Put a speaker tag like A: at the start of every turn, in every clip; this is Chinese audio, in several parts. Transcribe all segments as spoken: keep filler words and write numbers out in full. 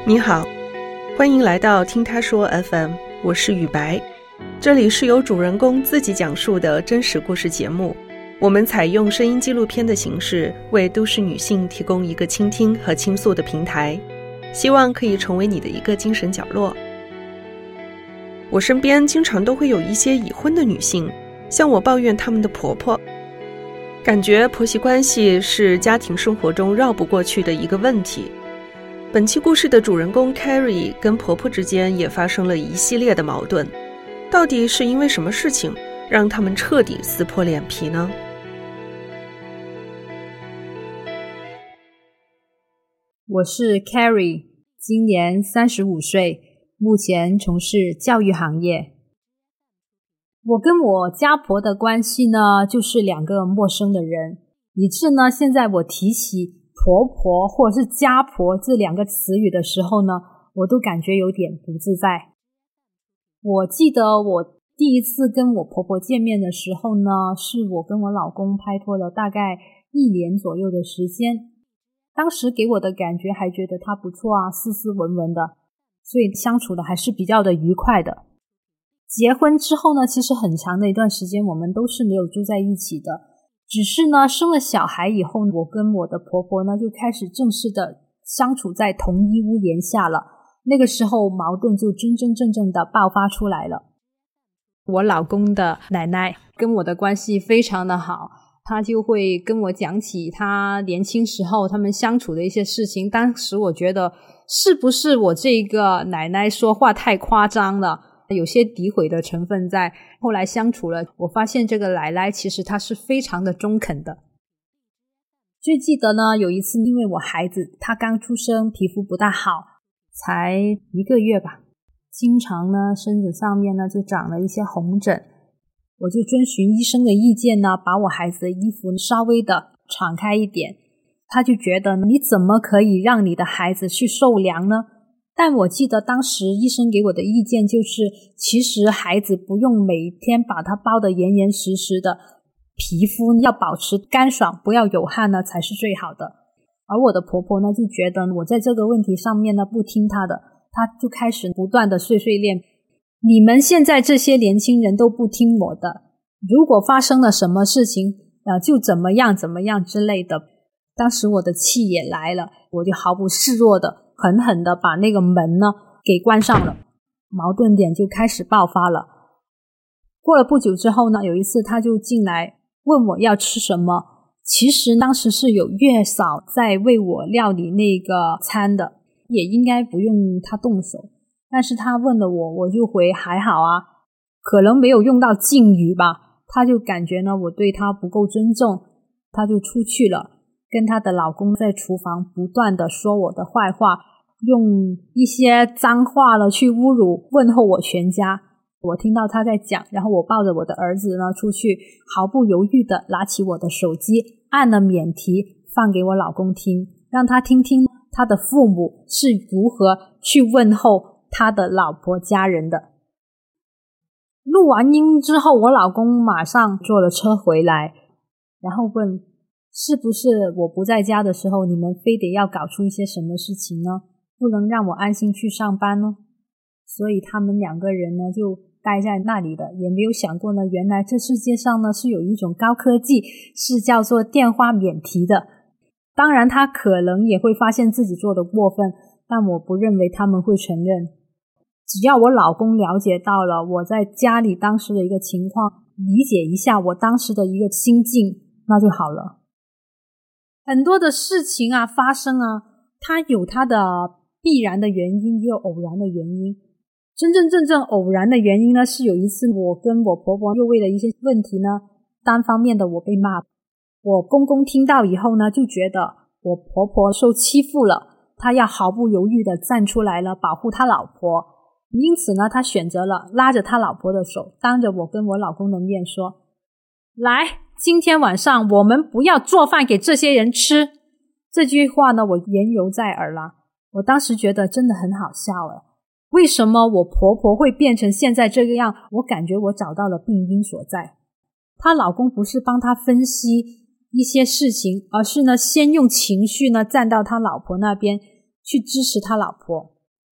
A: 你好，欢迎来到听他说 F M， 我是雨白，这里是由主人公自己讲述的真实故事节目，我们采用声音纪录片的形式，为都市女性提供一个倾听和倾诉的平台，希望可以成为你的一个精神角落。我身边经常都会有一些已婚的女性向我抱怨她们的婆婆，感觉婆媳关系是家庭生活中绕不过去的一个问题。本期故事的主人公 Carrie 跟婆婆之间也发生了一系列的矛盾，到底是因为什么事情让他们彻底撕破脸皮呢？
B: 我是 Carrie， 今年三十五岁，目前从事教育行业。我跟我家婆的关系呢，就是两个陌生的人，以致呢，现在我提起婆婆或者是家婆这两个词语的时候呢，我都感觉有点不自在。我记得我第一次跟我婆婆见面的时候呢，是我跟我老公拍拖了大概一年左右的时间。当时给我的感觉还觉得她不错啊，斯斯文文的，所以相处的还是比较的愉快的。结婚之后呢，其实很长的一段时间我们都是没有住在一起的，只是呢生了小孩以后，我跟我的婆婆呢就开始正式的相处在同一屋檐下了。那个时候矛盾就真真正正的爆发出来了。我老公的奶奶跟我的关系非常的好，他就会跟我讲起他年轻时候他们相处的一些事情。当时我觉得是不是我这个奶奶说话太夸张了，有些诋毁的成分在。后来相处了，我发现这个奶奶其实她是非常的中肯的。最记得呢，有一次因为我孩子他刚出生，皮肤不大好，才一个月吧，经常呢身子上面呢就长了一些红疹。我就遵循医生的意见呢，把我孩子的衣服稍微的敞开一点。他就觉得你怎么可以让你的孩子去受凉呢？但我记得当时医生给我的意见就是，其实孩子不用每天把它包得严严实实的，皮肤要保持干爽，不要有汗呢才是最好的。而我的婆婆呢就觉得我在这个问题上面呢不听她的，她就开始不断的碎碎念，你们现在这些年轻人都不听我的，如果发生了什么事情呃，就怎么样怎么样之类的。当时我的气也来了，我就毫不示弱的狠狠的把那个门呢给关上了，矛盾点就开始爆发了。过了不久之后呢，有一次他就进来问我要吃什么，其实当时是有月嫂在为我料理那个餐的，也应该不用他动手，但是他问了我，我就回还好啊，可能没有用到敬语吧，他就感觉呢我对他不够尊重，他就出去了，跟她的老公在厨房不断的说我的坏话，用一些脏话了去侮辱问候我全家。我听到他在讲，然后我抱着我的儿子呢出去，毫不犹豫的拿起我的手机，按了免提放给我老公听，让他听听他的父母是如何去问候他的老婆家人的。录完音之后，我老公马上坐了车回来，然后问是不是我不在家的时候，你们非得要搞出一些什么事情呢？不能让我安心去上班呢？所以他们两个人呢就待在那里的，也没有想过呢，原来这世界上呢是有一种高科技是叫做电话免提的。当然他可能也会发现自己做的过分，但我不认为他们会承认。只要我老公了解到了我在家里当时的一个情况，理解一下我当时的一个心境，那就好了。很多的事情啊发生啊，它有它的必然的原因，也有偶然的原因。真正正正偶然的原因呢，是有一次我跟我婆婆又为了一些问题呢，单方面的我被骂。我公公听到以后呢，就觉得我婆婆受欺负了，他要毫不犹豫的站出来了，保护他老婆。因此呢，他选择了拉着他老婆的手，当着我跟我老公的面说，来，今天晚上我们不要做饭给这些人吃。这句话呢，我言犹在耳啦。我当时觉得真的很好笑诶，为什么我婆婆会变成现在这个样？我感觉我找到了病因所在。她老公不是帮她分析一些事情，而是呢先用情绪呢站到她老婆那边去支持她老婆。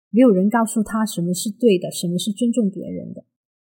B: 没有人告诉他什么是对的，什么是尊重别人的。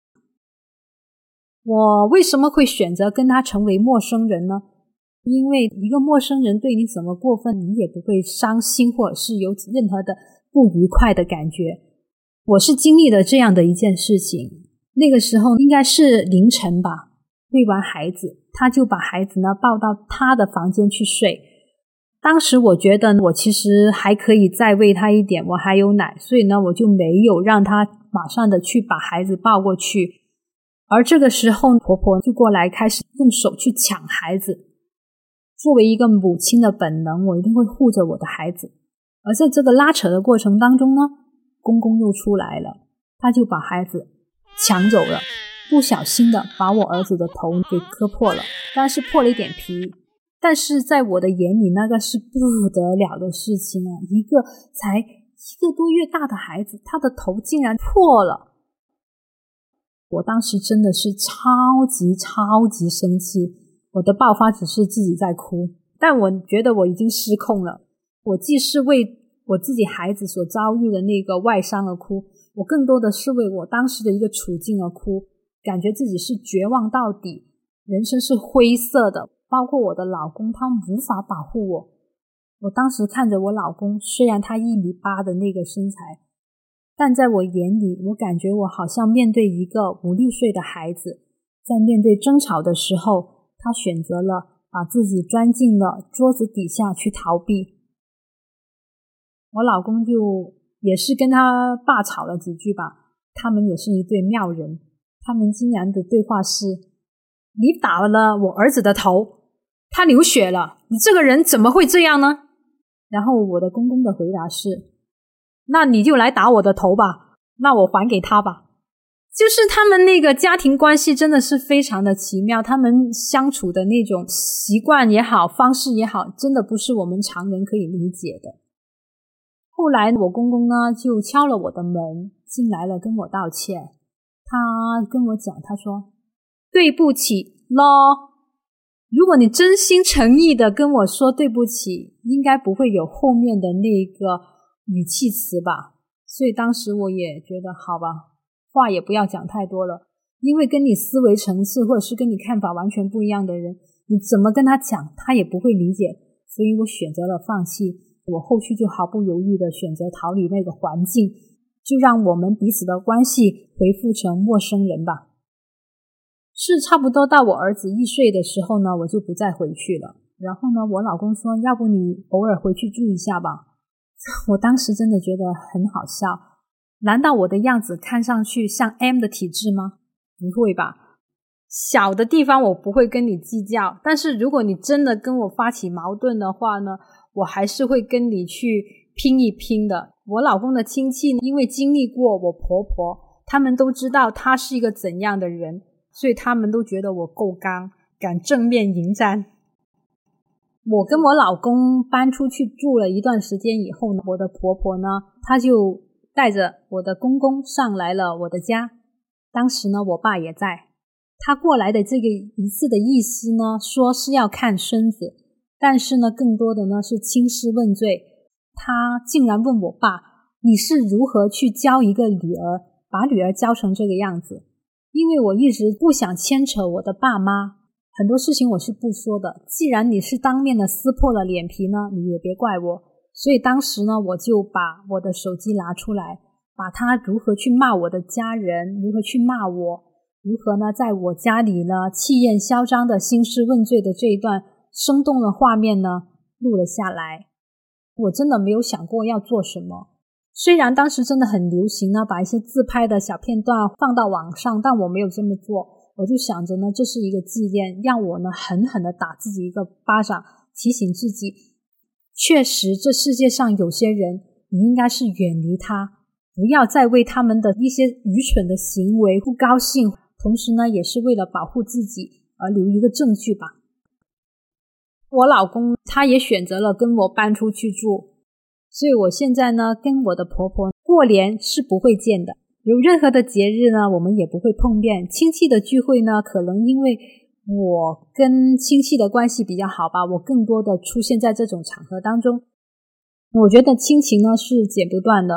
B: 我为什么会选择跟他成为陌生人呢？因为一个陌生人对你怎么过分，你也不会伤心或者是有任何的不愉快的感觉。我是经历了这样的一件事情，那个时候应该是凌晨吧，喂完孩子，他就把孩子呢抱到他的房间去睡。当时我觉得我其实还可以再喂他一点，我还有奶，所以呢我就没有让他马上的去把孩子抱过去。而这个时候婆婆就过来开始用手去抢孩子。作为一个母亲的本能，我一定会护着我的孩子。而在这个拉扯的过程当中呢，公公又出来了，他就把孩子抢走了，不小心的把我儿子的头给磕破了，当然是破了一点皮，但是在我的眼里那个是不得了的事情啊！一个才一个多月大的孩子，他的头竟然破了。我当时真的是超级超级生气，我的爆发只是自己在哭，但我觉得我已经失控了。我既是为我自己孩子所遭遇的那个外伤而哭，我更多的是为我当时的一个处境而哭，感觉自己是绝望到底，人生是灰色的，包括我的老公他无法保护我。我当时看着我老公，虽然他一米八的那个身材，但在我眼里，我感觉我好像面对一个五六岁的孩子，在面对争吵的时候，他选择了把自己钻进了桌子底下去逃避。我老公就也是跟他爸吵了几句吧，他们也是一对妙人，他们竟然的对话是：你打了我儿子的头，他流血了，你这个人怎么会这样呢？然后我的公公的回答是：那你就来打我的头吧，那我还给他吧。就是他们那个家庭关系真的是非常的奇妙，他们相处的那种习惯也好，方式也好，真的不是我们常人可以理解的。后来我公公呢就敲了我的门进来了，跟我道歉。他跟我讲，他说对不起咯，如果你真心诚意的跟我说对不起，应该不会有后面的那个语气词吧。所以当时我也觉得好吧，话也不要讲太多了，因为跟你思维层次或者是跟你看法完全不一样的人，你怎么跟他讲他也不会理解。所以我选择了放弃，我后续就毫不犹豫的选择逃离那个环境，就让我们彼此的关系恢复成陌生人吧。是差不多到我儿子一岁的时候呢，我就不再回去了。然后呢，我老公说要不你偶尔回去住一下吧。我当时真的觉得很好笑，难道我的样子看上去像 M 的体质吗？不会吧，小的地方我不会跟你计较，但是如果你真的跟我发起矛盾的话呢，我还是会跟你去拼一拼的。我老公的亲戚因为经历过我婆婆，他们都知道他是一个怎样的人，所以他们都觉得我够刚，敢正面迎战。我跟我老公搬出去住了一段时间以后呢，我的婆婆呢，她就带着我的公公上来了我的家。当时呢，我爸也在。他过来的这个一次的意思呢，说是要看孙子，但是呢，更多的呢是兴师问罪。他竟然问我爸，你是如何去教一个女儿，把女儿教成这个样子？因为我一直不想牵扯我的爸妈，很多事情我是不说的，既然你是当面的撕破了脸皮呢，你也别怪我。所以当时呢，我就把我的手机拿出来，把他如何去骂我的家人，如何去骂我，如何呢在我家里呢气焰嚣张的兴师问罪的这一段生动的画面呢录了下来。我真的没有想过要做什么，虽然当时真的很流行呢把一些自拍的小片段放到网上，但我没有这么做。我就想着呢，这是一个纪念，让我呢狠狠的打自己一个巴掌，提醒自己，确实这世界上有些人你应该是远离他，不要再为他们的一些愚蠢的行为不高兴，同时呢也是为了保护自己而留一个证据吧。我老公他也选择了跟我搬出去住，所以我现在呢跟我的婆婆过年是不会见的，有任何的节日呢我们也不会碰面，亲戚的聚会呢可能因为我跟亲戚的关系比较好吧，我更多的出现在这种场合当中。我觉得亲情呢是剪不断的，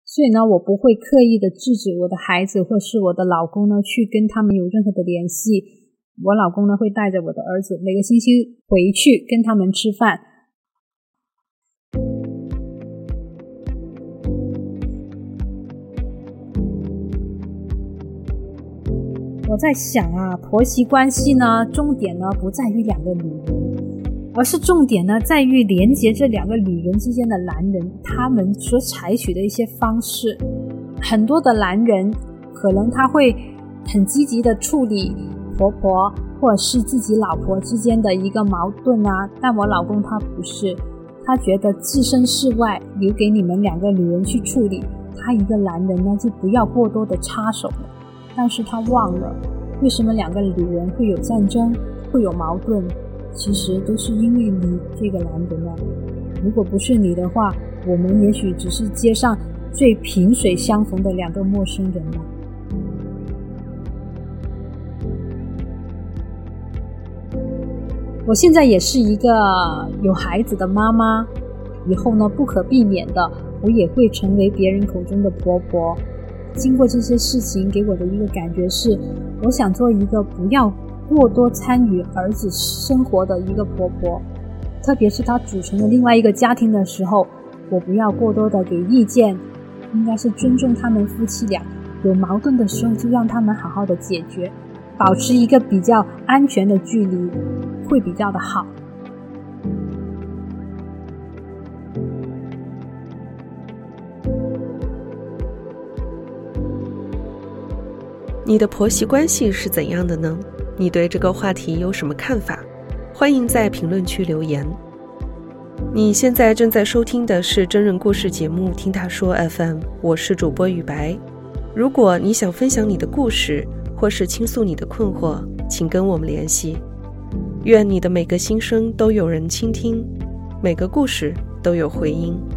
B: 所以呢，我不会刻意的制止我的孩子或是我的老公呢去跟他们有任何的联系。我老公呢会带着我的儿子每个星期回去跟他们吃饭。我在想啊，婆媳关系呢，重点呢不在于两个女人，而是重点呢在于连接这两个女人之间的男人，他们所采取的一些方式。很多的男人可能他会很积极的处理婆婆或者是自己老婆之间的一个矛盾啊，但我老公他不是，他觉得置身事外，留给你们两个女人去处理，他一个男人呢就不要过多的插手了。但是他忘了，为什么两个女人会有战争，会有矛盾，其实都是因为你这个男人啊。如果不是你的话，我们也许只是街上最萍水相逢的两个陌生人吧。我现在也是一个有孩子的妈妈，以后呢不可避免的，我也会成为别人口中的婆婆。经过这些事情给我的一个感觉是，我想做一个不要过多参与儿子生活的一个婆婆，特别是他组成了另外一个家庭的时候，我不要过多的给意见，应该是尊重他们夫妻俩，有矛盾的时候就让他们好好的解决，保持一个比较安全的距离会比较的好。
A: 你的婆媳关系是怎样的呢？你对这个话题有什么看法？欢迎在评论区留言。你现在正在收听的是真人故事节目听他说 F M， 我是主播雨白。如果你想分享你的故事，或是倾诉你的困惑，请跟我们联系。愿你的每个心声都有人倾听，每个故事都有回音。